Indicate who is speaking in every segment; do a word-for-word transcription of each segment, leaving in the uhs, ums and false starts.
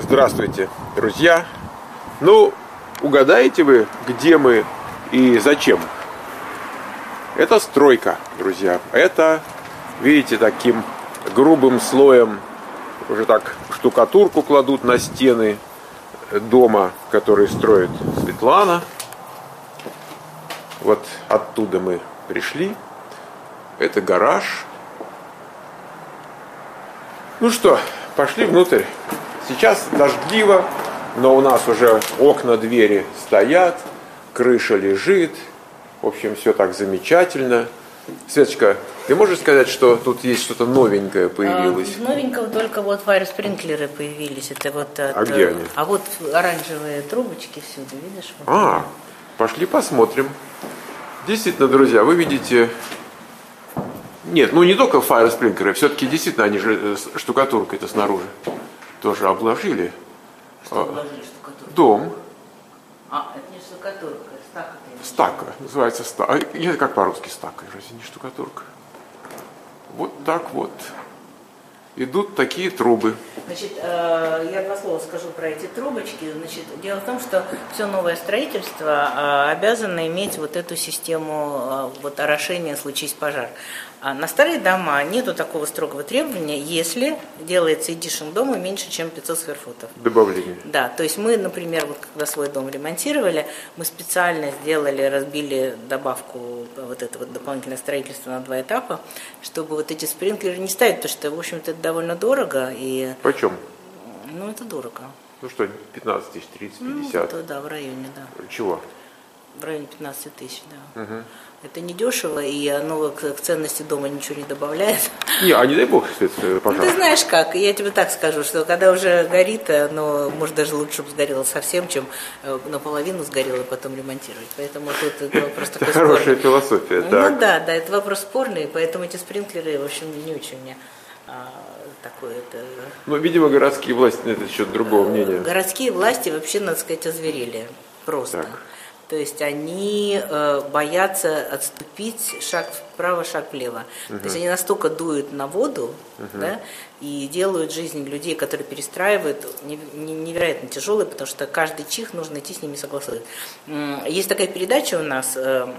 Speaker 1: Здравствуйте, друзья! Ну, угадаете вы, где мы и зачем? Это стройка, друзья. Это, видите, таким грубым слоем уже так штукатурку кладут на стены дома, который строит Светлана. Вот оттуда мы пришли. Это гараж. Ну что, пошли внутрь. Сейчас дождливо, но у нас уже окна, двери стоят, крыша лежит. В общем, все так замечательно. Светочка, ты можешь сказать, что тут есть что-то новенькое появилось?
Speaker 2: А, новенького только вот фаер-спринклеры появились. Это вот от,
Speaker 1: а где они?
Speaker 2: А вот оранжевые трубочки всюду, видишь? Вот
Speaker 1: а, пошли посмотрим. Действительно, друзья, вы видите... Нет, ну не только фаер-спринклеры, все-таки действительно они же штукатуркой-то снаружи тоже обложили.
Speaker 2: Что обложили штукатуркой?
Speaker 1: Дом.
Speaker 2: А, это не штукатурка, это стака.
Speaker 1: Стака, называется стака. А как по-русски стака, разве не штукатурка? Вот так вот. Идут такие трубы.
Speaker 2: Значит, я два слова скажу про эти трубочки. Значит, дело в том, что все новое строительство обязано иметь вот эту систему вот орошения, случись пожар. А на старые дома нету такого строгого требования, если делается эдишн дома меньше, чем пятьсот скверфутов.
Speaker 1: Добавление.
Speaker 2: Да, то есть мы, например, вот когда свой дом ремонтировали, мы специально сделали, разбили добавку, вот это вот дополнительное строительство на два этапа, чтобы вот эти спринклеры не ставить, потому что, в общем-то, это довольно дорого. И...
Speaker 1: Почем?
Speaker 2: Ну, это дорого.
Speaker 1: Ну что, пятнадцать тысяч, тридцать, пятьдесят?
Speaker 2: Ну, это, да, в районе, да.
Speaker 1: Чего?
Speaker 2: В районе пятнадцать тысяч, да.
Speaker 1: Угу. Это
Speaker 2: не дешево, и оно к, к ценности дома ничего не добавляет.
Speaker 1: Не, а не дай бог, Свет, пожалуйста.
Speaker 2: Ну, ты знаешь как, я тебе так скажу, что когда уже горит, оно, может, даже лучше бы сгорело совсем, чем наполовину сгорело и потом ремонтировать. Поэтому тут это вопрос такой спорный.
Speaker 1: Хорошая философия, так.
Speaker 2: Ну да, да, это вопрос спорный, поэтому эти спринклеры, в общем, не очень мне а, такое это...
Speaker 1: Ну, видимо, городские власти на этот счет другого мнения.
Speaker 2: Городские власти вообще, надо сказать, озверели просто. Так. То есть они э, боятся отступить шаг вправо, шаг влево. Uh-huh. То есть они настолько дуют на воду, uh-huh. да, и делают жизнь людей, которые перестраивают, невероятно тяжелой, потому что каждый чих нужно идти с ними согласовывать. Есть такая передача у нас, э,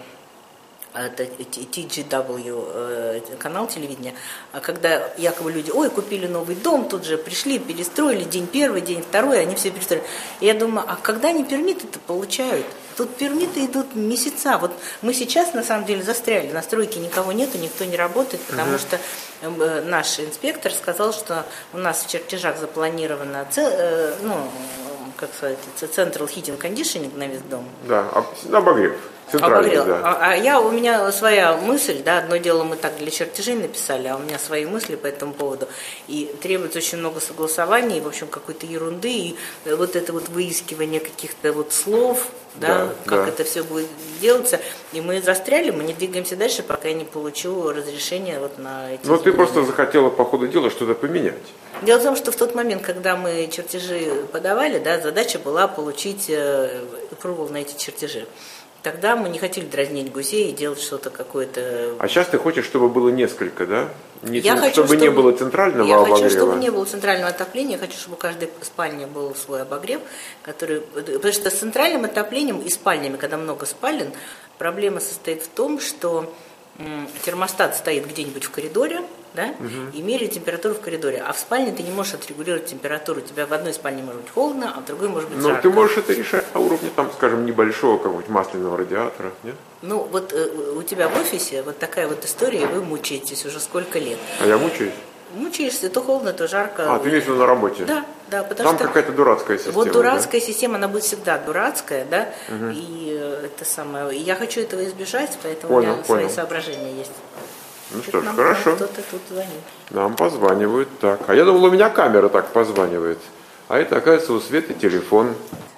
Speaker 2: это ти джи дабл ю э, канал телевидения, когда якобы люди, ой, купили новый дом, тут же пришли, перестроили, день первый, день второй, они все перестроили. И я думаю, а когда они пермиты-то получают? Тут пермиты идут месяца. Вот мы сейчас, на самом деле, застряли. На стройке никого нету, никто не работает, потому uh-huh. что э, наш инспектор сказал, что у нас в чертежах запланировано, э, ну, как сказать, Central Heating Conditioning на весь дом.
Speaker 1: Да, обогрев. Центральный, да.
Speaker 2: А, а я, у меня своя мысль, да, одно дело мы так для чертежей написали, а у меня свои мысли по этому поводу. И требуется очень много согласований, в общем, какой-то ерунды, и вот это вот выискивание каких-то вот слов, да, да как да. это все будет делаться. И мы застряли, мы не двигаемся дальше, пока я не получу разрешение вот на эти...
Speaker 1: Ну, ты просто захотела по ходу дела что-то поменять.
Speaker 2: Дело в том, что в тот момент, когда мы чертежи подавали, да, задача была получить approval на эти чертежи. Тогда мы не хотели дразнить гусей и делать что-то какое-то...
Speaker 1: А сейчас ты хочешь, чтобы было несколько, да? Не,
Speaker 2: я
Speaker 1: чтобы,
Speaker 2: хочу, чтобы
Speaker 1: не было центрального
Speaker 2: я
Speaker 1: обогрева?
Speaker 2: Я хочу, чтобы не было центрального отопления. Я хочу, чтобы у каждой спальни был свой обогрев. Который... Потому что с центральным отоплением и спальнями, когда много спален, проблема состоит в том, что термостат стоит где-нибудь в коридоре, да, угу. и меряет температуру в коридоре. А в спальне ты не можешь отрегулировать температуру. У тебя в одной спальне может быть холодно, а в другой может быть жарко.
Speaker 1: Но ты можешь это решать на уровне, там, скажем, небольшого какого-нибудь масляного радиатора, нет?
Speaker 2: Ну, вот э, у тебя в офисе вот такая вот история, и вы мучаетесь уже сколько лет.
Speaker 1: А я мучаюсь?
Speaker 2: Мучаешься, то холодно, то жарко.
Speaker 1: А, ты имеешь в виду на работе?
Speaker 2: Да, да, потому
Speaker 1: там
Speaker 2: что...
Speaker 1: Там какая-то дурацкая система.
Speaker 2: Вот дурацкая
Speaker 1: да?
Speaker 2: система, она будет всегда дурацкая, да,
Speaker 1: угу.
Speaker 2: и это самое... И я хочу этого избежать, поэтому
Speaker 1: понял,
Speaker 2: у меня
Speaker 1: понял.
Speaker 2: свои соображения есть.
Speaker 1: Ну что ж,
Speaker 2: нам
Speaker 1: хорошо.
Speaker 2: Кто-то тут звонит.
Speaker 1: Нам позванивают, так. А я думал, у меня камера так позванивает. А это, оказывается, у Светы телефон.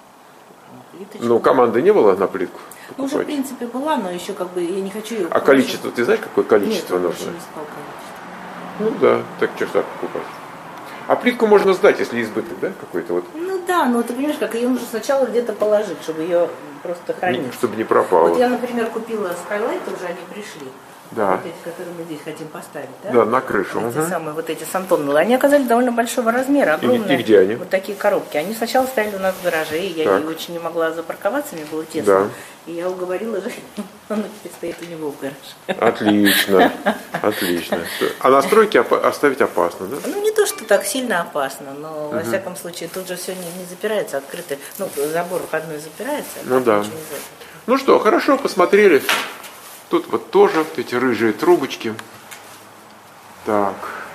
Speaker 1: Плиточка. Ну, команды не было на плитку?
Speaker 2: Ну, уже, в принципе, была, но еще как бы я не хочу ее...
Speaker 1: А количество, ты знаешь, какое количество
Speaker 2: Нет,
Speaker 1: нужно?
Speaker 2: Нет, не сказал количество.
Speaker 1: Ну да, так что ж так покупать. А плитку можно сдать, если избыток, да, какой-то вот?
Speaker 2: Ну да, но ты понимаешь, как ее нужно сначала где-то положить, чтобы ее просто хранить.
Speaker 1: Не, чтобы не пропало.
Speaker 2: Вот я, например, купила Skylight, уже они пришли.
Speaker 1: Да.
Speaker 2: Вот эти, которые мы здесь хотим поставить, да?
Speaker 1: Да, на крышу.
Speaker 2: Эти
Speaker 1: Угу.
Speaker 2: самые, вот эти сантонные, они оказались довольно большого размера, огромные.
Speaker 1: И, и где они?
Speaker 2: Вот такие коробки. Они сначала стояли у нас в гараже, и я
Speaker 1: Так.
Speaker 2: и очень не могла запарковаться, мне было тесно.
Speaker 1: Да.
Speaker 2: И я уговорила Женю, он теперь стоит у него в гараже.
Speaker 1: Отлично, отлично. А настройки опа- оставить опасно, да?
Speaker 2: Ну, не то, что так сильно опасно, но, во всяком случае, тут же все не, не запирается, открытый. Ну, забор входной запирается, а
Speaker 1: Ну
Speaker 2: так
Speaker 1: да.
Speaker 2: ничего не запирается.
Speaker 1: Ну что, хорошо, посмотрели. Тут вот тоже вот эти рыжие трубочки. Так.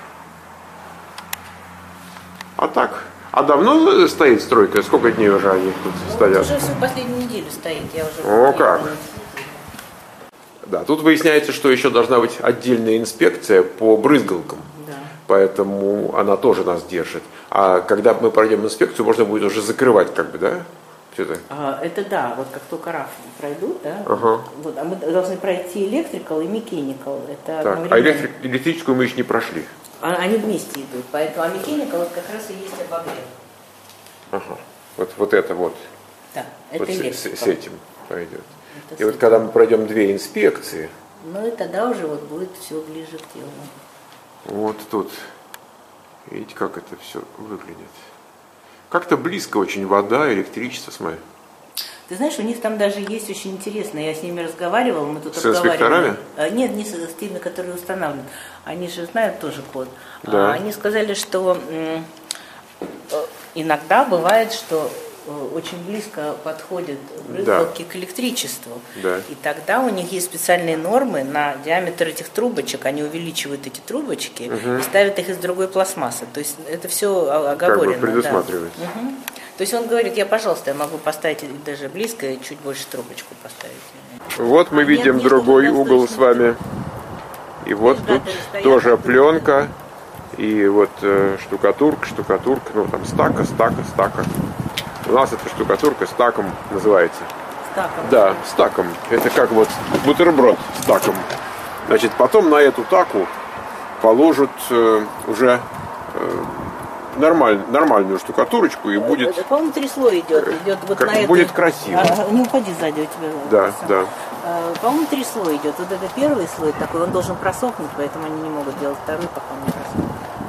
Speaker 1: А так? А давно стоит стройка? Сколько дней уже они тут
Speaker 2: Ну,
Speaker 1: стоят?
Speaker 2: уже всю последнюю неделю стоит, я уже...
Speaker 1: О, как! Да, тут выясняется, что еще должна быть отдельная инспекция по брызгалкам.
Speaker 2: Да.
Speaker 1: Поэтому она тоже нас держит. А когда мы пройдем инспекцию, можно будет уже закрывать, как бы, да? Что-то.
Speaker 2: А, это да, вот как только раф пройдут, да,
Speaker 1: Ага.
Speaker 2: вот, а мы должны пройти электрикал и механикал. Это
Speaker 1: Так, а
Speaker 2: одновременно.
Speaker 1: электрик, электрическую мы еще не прошли.
Speaker 2: А- Они вместе идут, поэтому а механикал вот как раз и есть обогрев.
Speaker 1: Ага. Вот, вот это вот.
Speaker 2: Да, это
Speaker 1: Вот с, с-
Speaker 2: электрикал.
Speaker 1: с этим пойдет.
Speaker 2: Это
Speaker 1: И
Speaker 2: с
Speaker 1: вот когда мы пройдем две инспекции,
Speaker 2: Ну и тогда уже вот будет все ближе к телу.
Speaker 1: вот тут, видите, как это все выглядит. Как-то близко очень вода, электричество, смотри.
Speaker 2: Ты знаешь, у них там даже есть очень интересно, я с ними разговаривала, мы тут
Speaker 1: С
Speaker 2: разговаривали.
Speaker 1: инспекторами?
Speaker 2: А, Нет, не с, с теми, которые устанавливают. Они же знают тоже код.
Speaker 1: Да.
Speaker 2: А, они сказали, что м, э, иногда бывает, что э, очень близко подходят брызгалки к электричеству.
Speaker 1: Да.
Speaker 2: И тогда у них есть специальные нормы на диаметр этих трубочек. Они увеличивают эти трубочки и ставят их из другой пластмассы. То есть это все оговорено.
Speaker 1: Как бы предусматривается.
Speaker 2: Да. Мгм. То есть он говорит, я, пожалуйста, я могу поставить и даже близко, и чуть больше трубочку поставить.
Speaker 1: Вот мы
Speaker 2: А,
Speaker 1: видим
Speaker 2: нет, нет,
Speaker 1: другой
Speaker 2: это
Speaker 1: угол с
Speaker 2: восточный.
Speaker 1: вами. И вот тут
Speaker 2: Ребята стоят,
Speaker 1: тоже
Speaker 2: тут
Speaker 1: пленка. И вот э, штукатурка, штукатурка, ну там стака, стака, стака. У нас эта штукатурка стаком называется.
Speaker 2: Стаком.
Speaker 1: Да, стаком. Это как вот бутерброд с таком. Значит, потом на эту таку положат э, уже э, нормаль, нормальную штукатурочку и будет...
Speaker 2: Это, по-моему, три слоя идет. Идет вот
Speaker 1: как
Speaker 2: на этой-
Speaker 1: будет красиво.
Speaker 2: А, не уходи сзади, у тебя.
Speaker 1: Да,
Speaker 2: сам.
Speaker 1: да.
Speaker 2: А, по-моему, три слоя идет. Вот это первый слой такой, он должен просохнуть, поэтому они не могут делать второй, пока он не просохнет.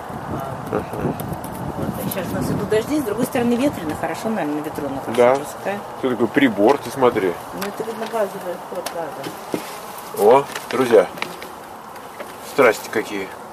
Speaker 2: А, вот. А сейчас у нас идут дожди, с другой стороны ветрено, хорошо, наверное, на ветру на
Speaker 1: Да.
Speaker 2: просыхает.
Speaker 1: Что такое прибор, ты смотри.
Speaker 2: Ну, это видно газовый ход газа.
Speaker 1: О, друзья, страсти какие.